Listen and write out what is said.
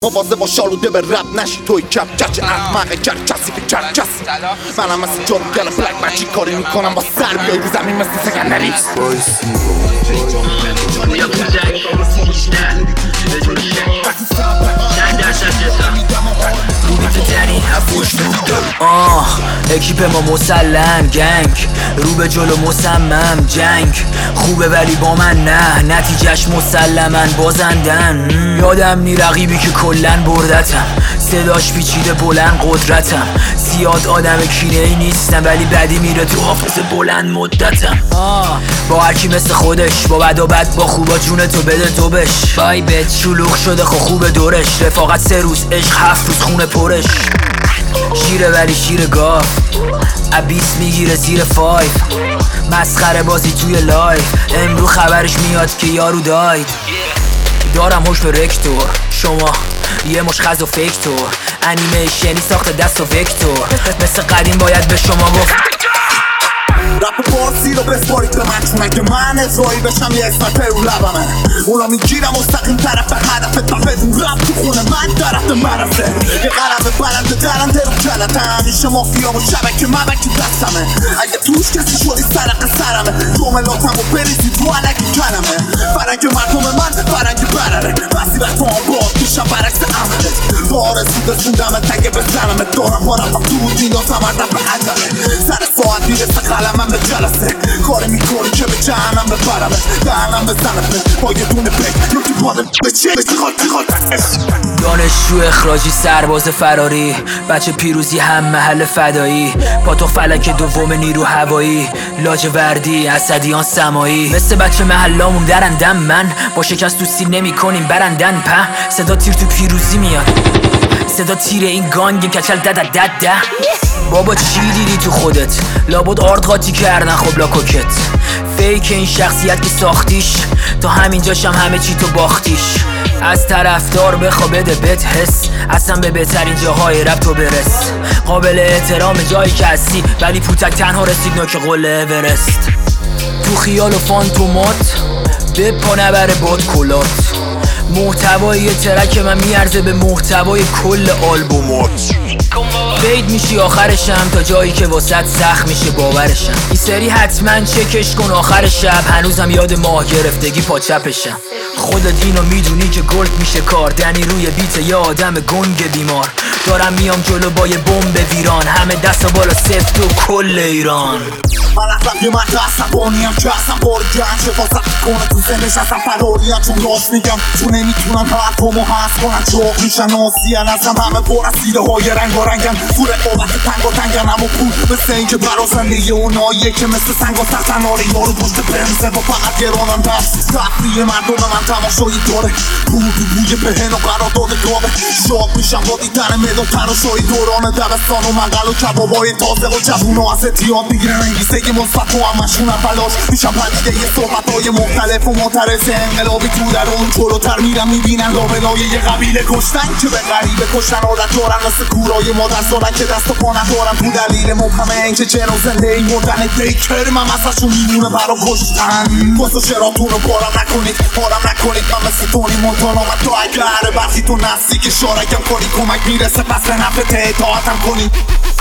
مواظب باش آلوده به رب نشی توی کپ چچ احمق گر کسی که چر کسی منم مثل جاروگر بلک مچی کاری میکنم با سر بیای رو زمین مثل سکندری اکیپ ما مسلم گنگ رو به جلو مصمم جنگ خوبه ولی با من نه نتیجهش مسلمن بازندن یادم نی رقیبی که کلن بردتم صداش پیچیده بلند قدرتم زیاد آدم کینه ای نیستم ولی بدی میره تو حافظه بلند مدتم با هرکی مثل خودش با بد و بد با خوبا جون تو بده تو بش بای بت شلوغ شده خوب دورش رفاقت 3 روز عشق 7 روز خونه پرش شیره ولی شیر گاف ابیس میگیره زیر 5 مسخره بازی توی لایف امرو خبرش میاد که یارو داید دارم هوش به رکتور شما یه مش خز و فکتور انیمیشنی ساخت دست و وکتور مثل قدیم باید به شما گفت رپ پارسی رو بسپارید به من چون اگه من اجرایی بشم یه اسنایپر رو لبمه اونا میگیرم مستقیم طرف هدفت و بدون رپ تو خونه من طرف مرسه یه قلم بلند درنده رو کلتم همیشه مافیام و شبکه مبکی دستمه اگه توش کسی شدی سرق سرمه جملاتم و بریزی تو علکی کلمه فرنگ مردم من فرنگ برره بسی بر تو هم باد میشم برعکس عملت بارزی بسوندم تگه بزنمه دارم با رفم تو میدازم هر دفعه عجبه سر ساعت میرسه قلمم به جلسه کاری میکنی که به جهنم ببرمه دهنم بزنمه با یه دونه بک رو که بادم به چه دانشجو اخراجی سرباز فراری بچه پیروزی هم محل فدایی پاتوق فلک دوم نیرو هوایی لاجوردی اسدیان سمایی مثل بچه محلامون درندم من با شکست تو سیب نمی کنیم برندن په صدا تیر تو پیروزی میاد صدا تیر این گانگ کچل دد بابا چی دیدی تو خودت لابد آرد قاطی کردن خب لاکوکت فیک این شخصیت که ساختیش تا همینجاشم همه چی تو باختیش از طرفدار بخوا بده بهت حس اصلا به بهترین جاهای رپ تو برس قابل احترام جایی که هستی ولی پوتک تنها رسید نوک قله اورست تو خیال و فانتومات به پا نبره باد کلات محتوای ترک من میارزه به محتوای کل آلبومات فید میشی آخرشم تا جایی که واسط سخت میشه باورشم این سری حتما چکش کن آخر شب هنوزم یاد ماه گرفتگی پا چپشم خودت اینو میدونی که گلد میشه کار دنی روی بیت یه آدم گنگ بیمار دارم میام جلو با یه بمب ویران همه دستا بالا سفت و کل ایران من اصلا یه من عصبانیم که اصلا باری گنج حفاظت میکنه تو زنش اصلا فراریم چون راست میگم چون نمیتونن حرفامو حس کنن چاق میشن آسیان اصلا همه پر از سیده های رنگ و رنگن تو رقابت تنگ و تنگن اما پول مثل این که برا زندگی اوناییه که مثل سنگ و سختن آره یارو پشت برمزه و فقط گرانم دست تفریه مردم من تماشایی داره بود بوی بهن و قرار داده گابه شاق میشم با دیدن مدال تراشایی دوران دبستان و مقل و کبابای تازه و جوون و از اتیاد میگیرن انگیزه مثبت و همشونم بلاش میشم پدیده یه صحبتهای مختلف و معترض انقلابی تو در اون جلوتر میرم میبینن لابلای یه قبیله کشتن که به غریبه کشتن عادت دارن مثل کورای مادر زادن که دست و پا ندارن تو دلیل مبهم این که جن و زنده ای مردن دیکر من ازشون میمونه برا کشتن واسه شراتون رو بارم نکنید من مثل تونی مونتانا من تو اگه هره برخی تو نزدیک شارکم کنی کمک میرسه پس به نفت اطاعتم کنی